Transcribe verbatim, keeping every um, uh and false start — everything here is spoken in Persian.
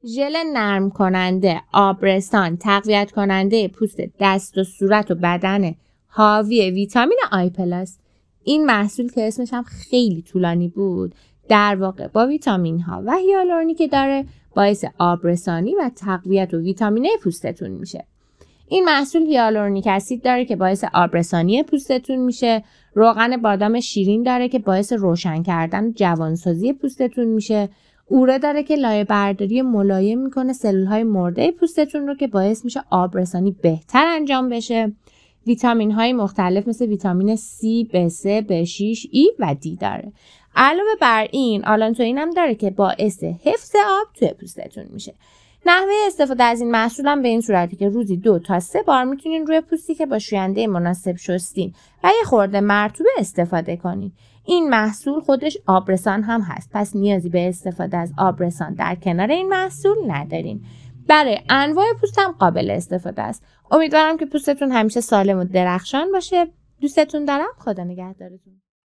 ژل نرم کننده، آبرسان، تقویت کننده پوست دست و صورت و بدن حاوی ویتامین آی پلاس. این محصول که اسمش هم خیلی طولانی بود، در واقع با ویتامین ها و هیالورونی که داره باعث آبرسانی و تقویت و ویتامینه پوستتون میشه. این محصول هیالورونیک اسید داره که باعث آبرسانی پوستتون میشه. روغن بادام شیرین داره که باعث روشن کردن و جوانسازی پوستتون میشه. اوره داره که لایه برداری ملایم میکنه سلول های مرده پوستتون رو که باعث میشه آبرسانی بهتر انجام بشه. ویتامین های مختلف مثل ویتامین C، بی سه، بی شش، ای و دی داره. علاوه بر این آلانتوئین هم داره که باعث حفظ آب توی پوستتون میشه. نحوه استفاده از این محصول هم به این صورتی که روزی دو تا سه بار میتونین روی پوستی که با شوینده مناسب شستین و یه خورده مرطوبه استفاده کنین. این محصول خودش آبرسان هم هست، پس نیازی به استفاده از آبرسان در کنار این محصول ندارین. برای انواع پوست هم قابل استفاده است. امیدوارم که پوستتون همیشه سالم و درخشان باشه. دوستتون دارم. خدا نگهدارتون.